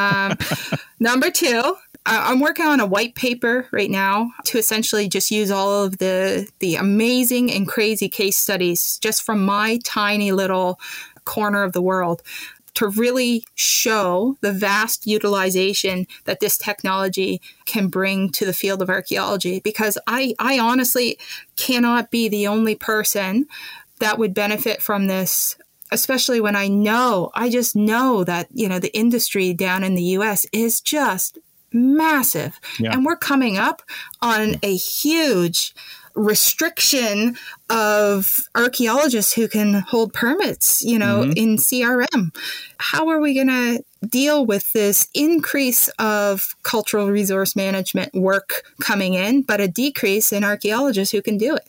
Number two, I'm working on a white paper right now to essentially just use all of the amazing and crazy case studies just from my tiny little corner of the world to really show the vast utilization that this technology can bring to the field of archaeology. Because I honestly cannot be the only person that would benefit from this, especially when I just know that, the industry down in the US is just massive. Yeah. And we're coming up on a huge restriction of archaeologists who can hold permits, in CRM. How are we going to deal with this increase of cultural resource management work coming in, but a decrease in archaeologists who can do it?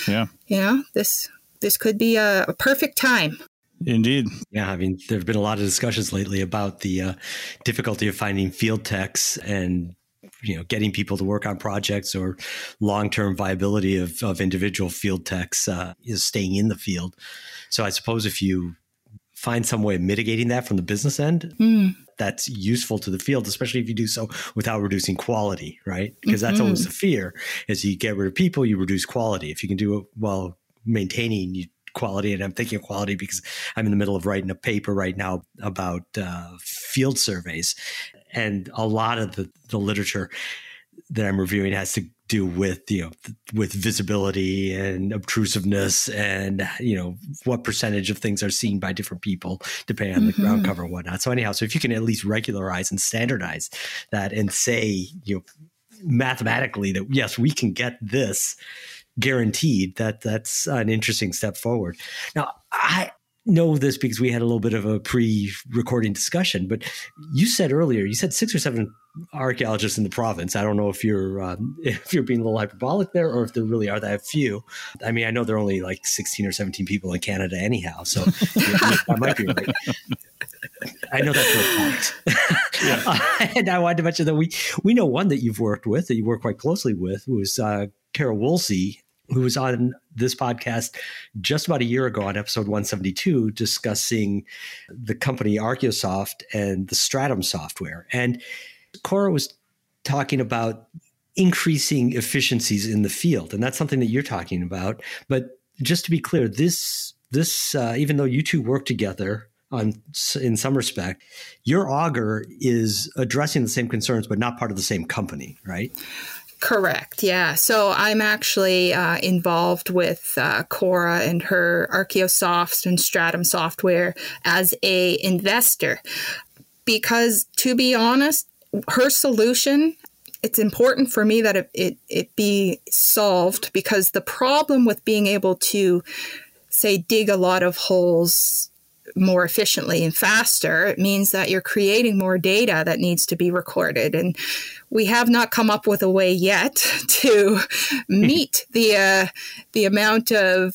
Yeah. This could be a perfect time. Indeed. Yeah, there have been a lot of discussions lately about the difficulty of finding field techs and getting people to work on projects, or long-term viability of individual field techs is staying in the field. So I suppose if you find some way of mitigating that from the business end, that's useful to the field, especially if you do so without reducing quality, right? Because that's always the fear, is you get rid of people, you reduce quality. If you can do it while maintaining quality, and I'm thinking of quality because I'm in the middle of writing a paper right now about field surveys. And a lot of the literature that I'm reviewing has to do with, with visibility and obtrusiveness and, what percentage of things are seen by different people depending on the ground cover and whatnot. So anyhow, if you can at least regularize and standardize that and say, mathematically that, yes, we can get this guaranteed, that's an interesting step forward. Now, I know this because we had a little bit of a pre-recording discussion, but you said 6 or 7 archaeologists in the province. I don't know if you're being a little hyperbolic there, or if there really are that few. I know there are only like 16 or 17 people in Canada anyhow, so that might be right. I know that for a fact. And I wanted to mention that we know one that you've worked with, that you work quite closely with, who was Kara Woolsey, who was on this podcast just about a year ago on episode 172, discussing the company Archaeosoft and the Stratum software. And Cora was talking about increasing efficiencies in the field. And that's something that you're talking about. But just to be clear, this even though you two work together in some respect, your Augur is addressing the same concerns, but not part of the same company, right? Correct. Yeah. So I'm actually involved with Cora and her Archeosoft and Stratum software as a investor, because to be honest, her solution, it's important for me that it be solved, because the problem with being able to, say, dig a lot of holes more efficiently and faster, it means that you're creating more data that needs to be recorded. And we have not come up with a way yet to meet the amount of,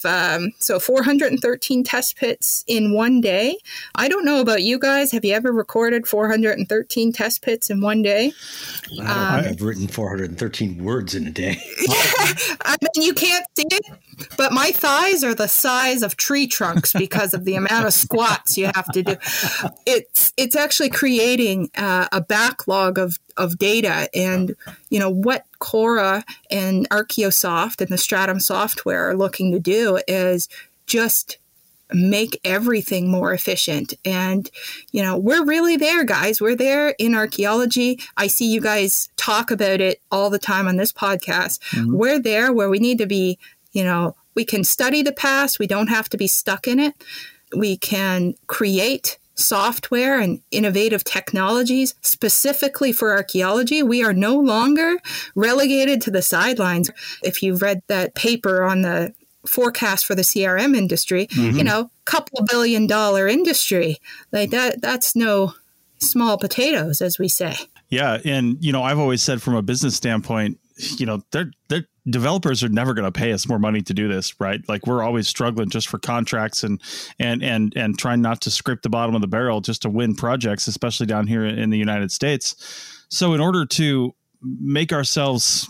413 test pits in one day. I don't know about you guys. Have you ever recorded 413 test pits in one day? I've written 413 words in a day. I mean, you can't see it, but my thighs are the size of tree trunks because of the amount of squats you have to do. It's actually creating a backlog of data. And, what Cora and Archeosoft and the Stratum software are looking to do is just make everything more efficient. And, we're really there, guys. We're there in archaeology. I see you guys talk about it all the time on this podcast. Mm-hmm. We're there where we need to be, we can study the past. We don't have to be stuck in it. We can create software and innovative technologies specifically for archaeology. We are no longer relegated to the sidelines. If you've read that paper on the forecast for the CRM industry, mm-hmm. $2 billion industry, like that's no small potatoes, as we say. Yeah. And, I've always said from a business standpoint, they're developers are never going to pay us more money to do this, right? Like, we're always struggling just for contracts and trying not to scrape the bottom of the barrel just to win projects, especially down here in the United States. So in order to make ourselves,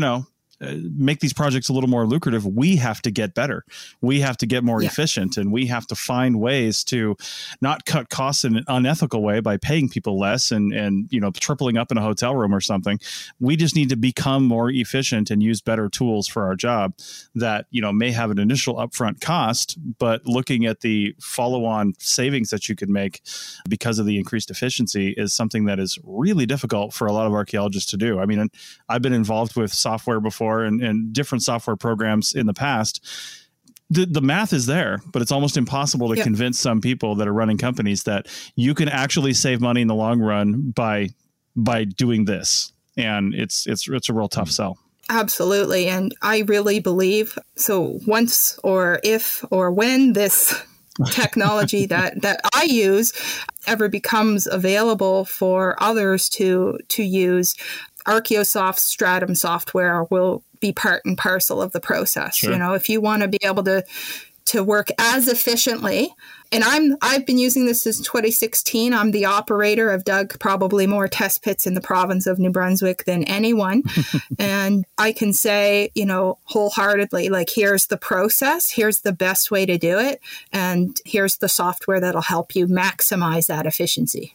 make these projects a little more lucrative, we have to get better. We have to get more efficient, and we have to find ways to not cut costs in an unethical way by paying people less and tripling up in a hotel room or something. We just need to become more efficient and use better tools for our job that, may have an initial upfront cost, but looking at the follow-on savings that you could make because of the increased efficiency is something that is really difficult for a lot of archaeologists to do. I mean, I've been involved with software before and different software programs in the past. The math is there, but it's almost impossible to convince some people that are running companies that you can actually save money in the long run by doing this. And it's a real tough sell. Absolutely. And I really believe, so once or if or when this technology that I use ever becomes available for others to use, Archeosoft Stratum software will be part and parcel of the process. Sure. If you want to be able to work as efficiently, and I've been using this since 2016. I'm the operator. I've dug probably more test pits in the province of New Brunswick than anyone. And I can say, wholeheartedly, like, here's the process, here's the best way to do it, and here's the software that'll help you maximize that efficiency.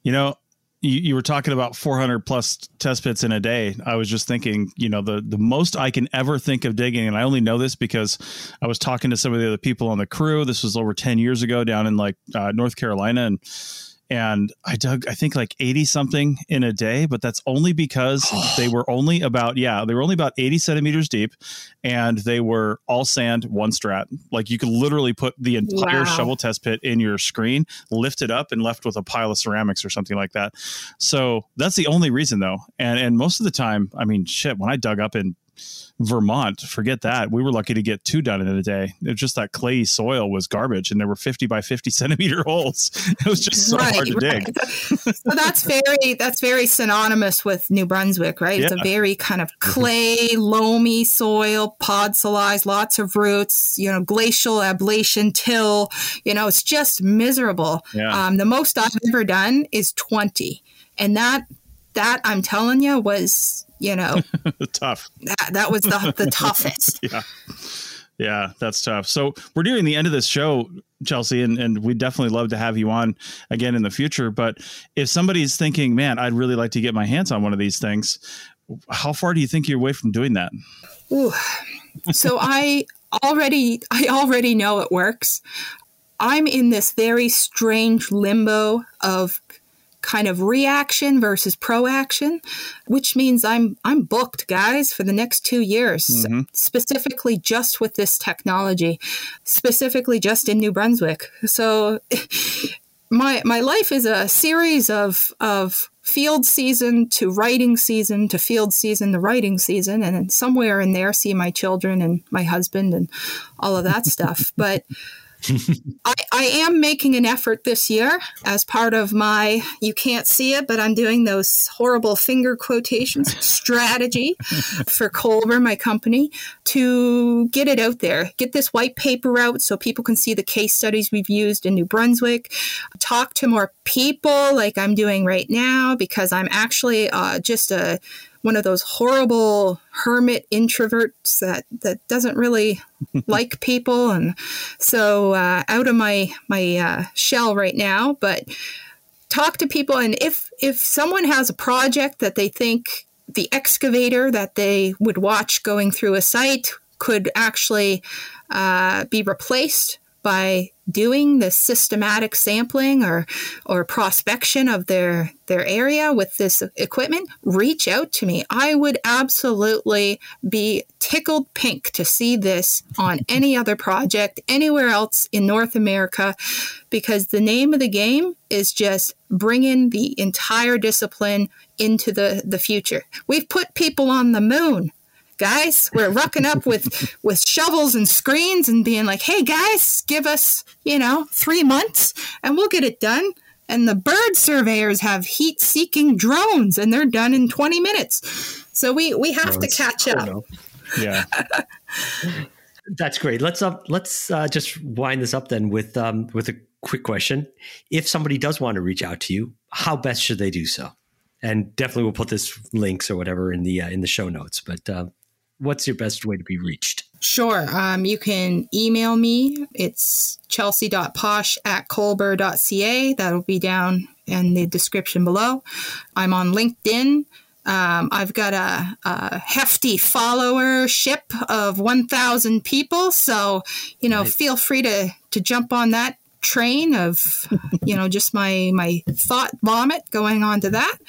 You were talking about 400 plus test pits in a day. I was just thinking, the most I can ever think of digging, and I only know this because I was talking to some of the other people on the crew. This was over 10 years ago down in North Carolina. And I dug, I think, like 80 something in a day, but that's only because they were only about 80 centimeters deep, and they were all sand, one strat. Like, you could literally put the entire shovel test pit in your screen, lift it up, and left with a pile of ceramics or something like that. So that's the only reason, though. And most of the time, I mean, shit, when I dug up in Vermont, forget that. We were lucky to get 2 done in a day. It was just that clayey soil was garbage, and there were 50 by 50 centimeter holes. It was just so hard to dig. So that's very synonymous with New Brunswick, right? Yeah. It's a very kind of clay, loamy soil, podsilized, lots of roots, glacial ablation till, it's just miserable. Yeah. The most I've ever done is 20. And that I'm telling you was, tough. That was the toughest. Yeah, that's tough. So we're nearing the end of this show, Chelsea, and we'd definitely love to have you on again in the future. But if somebody's thinking, man, I'd really like to get my hands on one of these things, how far do you think you're away from doing that? Ooh. So I already know it works. I'm in this very strange limbo of kind of reaction versus proaction, which means I'm booked, guys, for the next 2 years, specifically just with this technology, specifically just in New Brunswick. So my life is a series of field season to writing season to field season to writing season, and then somewhere in there see my children and my husband and all of that stuff. But I am making an effort this year as part of my, you can't see it, but I'm doing those horrible finger quotations, strategy for Kolber, my company, to get it out there, get this white paper out so people can see the case studies we've used in New Brunswick, talk to more people like I'm doing right now, because I'm actually just one of those horrible hermit introverts that doesn't really like people. And so out of my shell right now, but talk to people. And if someone has a project that they think the excavator that they would watch going through a site could actually be replaced by doing the systematic sampling or prospection of their area with this equipment, reach out to me. I would absolutely be tickled pink to see this on any other project anywhere else in North America, because the name of the game is just bringing the entire discipline into the future. We've put people on the moon. Guys, we're rocking up with shovels and screens and being like, hey, guys, give us, 3 months and we'll get it done. And the bird surveyors have heat-seeking drones and they're done in 20 minutes. So we have to catch up. Yeah. That's great. Let's just wind this up then with a quick question. If somebody does want to reach out to you, how best should they do so? And definitely we'll put this links or whatever in the show notes. But what's your best way to be reached? Sure. You can email me. It's chelsea.posh@kolber.ca. That'll be down in the description below. I'm on LinkedIn. I've got a hefty followership of 1,000 people. So, feel free to jump on that train of, just my thought vomit going on to that.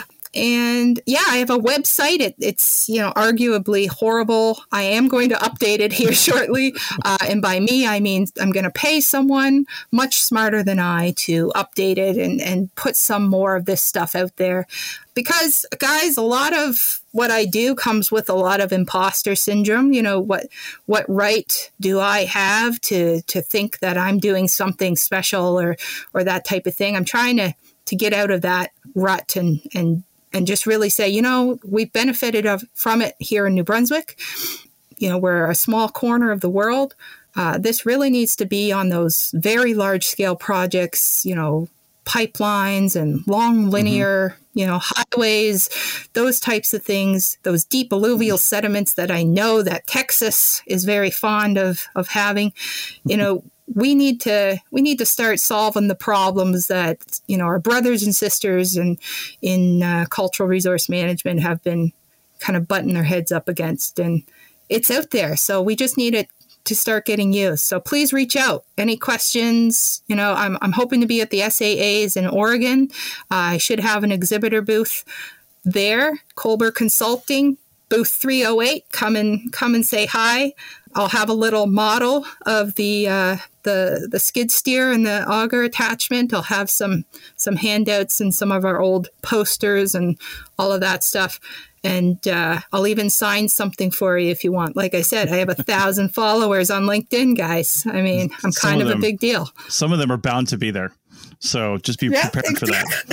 And yeah, I have a website. It's, arguably horrible. I am going to update it here shortly. And by me, I mean, I'm going to pay someone much smarter than I to update it and put some more of this stuff out there. Because, guys, a lot of what I do comes with a lot of imposter syndrome. What right do I have to think that I'm doing something special or that type of thing? I'm trying to get out of that rut and just really say, we've benefited from it here in New Brunswick. We're a small corner of the world. This really needs to be on those very large scale projects, pipelines and long linear, highways, those types of things, those deep alluvial sediments that I know that Texas is very fond of having. We need to start solving the problems that, our brothers and sisters in cultural resource management have been kind of butting their heads up against. And it's out there. So we just need it to start getting used. So please reach out. Any questions? I'm hoping to be at the SAAs in Oregon. I should have an exhibitor booth there. Kolber Consulting, booth 308. Come and say hi. I'll have a little model of the skid steer and the auger attachment. I'll have some handouts and some of our old posters and all of that stuff. And I'll even sign something for you if you want. Like I said, I have 1,000 followers on LinkedIn, guys. I mean, I'm kind of a big deal. Some of them are bound to be there. So just be prepared for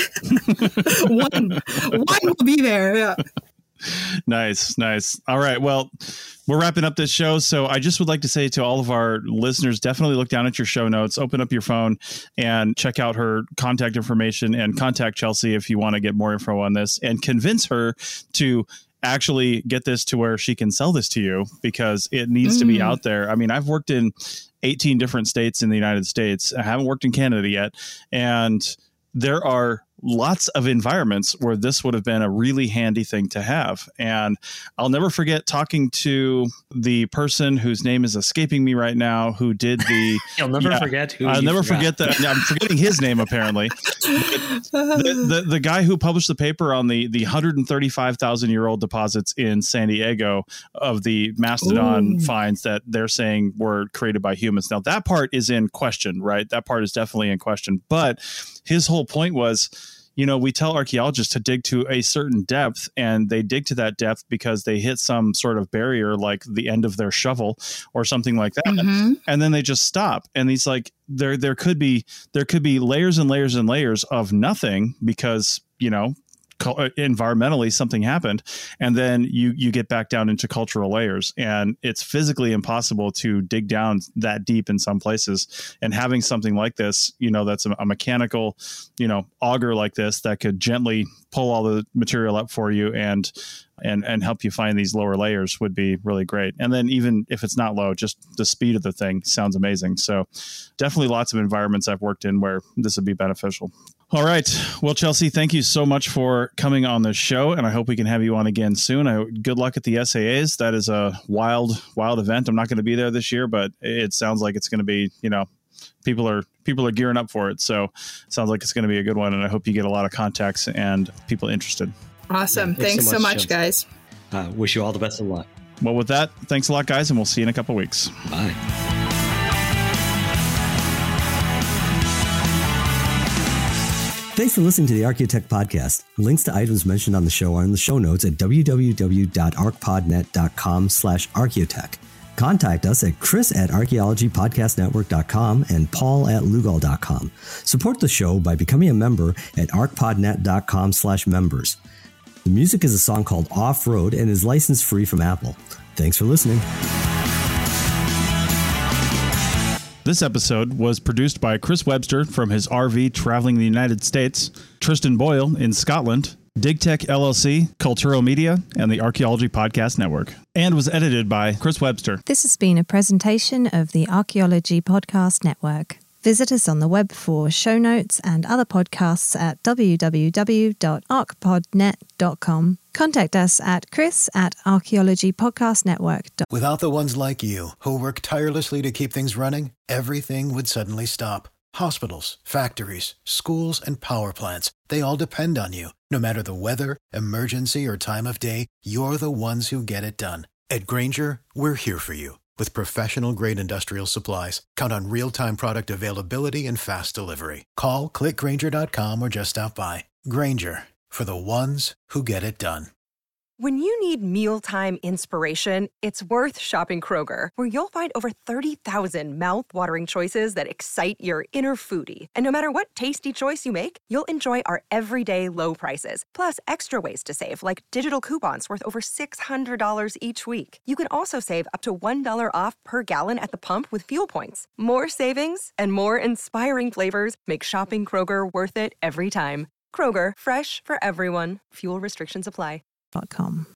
that. One will be there. Yeah. Nice. All right. Well, we're wrapping up this show. So I just would like to say to all of our listeners, definitely look down at your show notes, open up your phone and check out her contact information and contact Chelsea if you want to get more info on this and convince her to actually get this to where she can sell this to you, because it needs to be out there. I mean, I've worked in 18 different states in the United States. I haven't worked in Canada yet. And there are lots of environments where this would have been a really handy thing to have. And I'll never forget talking to the person whose name is escaping me right now, who did the... You'll never forget who I'll never forget that. I'm forgetting his name, apparently. The guy who published the paper on the 135,000-year-old deposits in San Diego of the mastodon finds that they're saying were created by humans. Now, that part is in question, right? That part is definitely in question. But his whole point was, we tell archaeologists to dig to a certain depth, and they dig to that depth because they hit some sort of barrier, like the end of their shovel or something like that. Mm-hmm. And then they just stop. And he's like, there could be layers and layers and layers of nothing because, environmentally something happened, and then you get back down into cultural layers, and it's physically impossible to dig down that deep in some places. And having something like this, that's a mechanical, auger like this that could gently pull all the material up for you and help you find these lower layers would be really great. And then even if it's not low, just the speed of the thing sounds amazing. So definitely lots of environments I've worked in where this would be beneficial. All right. Well, Chelsea, thank you so much for coming on the show, and I hope we can have you on again soon. Good luck at the SAAs. That is a wild event. I'm not going to be there this year, but it sounds like it's going to be, people are gearing up for it. So it sounds like it's going to be a good one, and I hope you get a lot of contacts and people interested. Awesome. Yeah, thanks so much, guys. Wish you all the best of luck. Well, with that, thanks a lot, guys, and we'll see you in a couple of weeks. Bye. Thanks for listening to the Archaeotech Podcast. Links to items mentioned on the show are in the show notes at www.archpodnet.com/archaeotech. Contact us at chris@archaeologypodcastnetwork.com and paul@lugal.com. Support the show by becoming a member at archpodnet.com/members. The music is a song called Off Road and is license free from Apple. Thanks for listening. This episode was produced by Chris Webster from his RV traveling the United States, Tristan Boyle in Scotland, DigTech LLC, Culturo Media, and the Archaeology Podcast Network, and was edited by Chris Webster. This has been a presentation of the Archaeology Podcast Network. Visit us on the web for show notes and other podcasts at www.archpodnet.com. Contact us at chris@archaeologypodcastnetwork.com. Without the ones like you, who work tirelessly to keep things running, everything would suddenly stop. Hospitals, factories, schools, and power plants, they all depend on you. No matter the weather, emergency, or time of day, you're the ones who get it done. At Grainger, we're here for you. With professional-grade industrial supplies, count on real-time product availability and fast delivery. Call, click Grainger.com, or just stop by. Grainger, for the ones who get it done. When you need mealtime inspiration, it's worth shopping Kroger, where you'll find over 30,000 mouth-watering choices that excite your inner foodie. And no matter what tasty choice you make, you'll enjoy our everyday low prices, plus extra ways to save, like digital coupons worth over $600 each week. You can also save up to $1 off per gallon at the pump with fuel points. More savings and more inspiring flavors make shopping Kroger worth it every time. Kroger, fresh for everyone. Fuel restrictions apply. .com.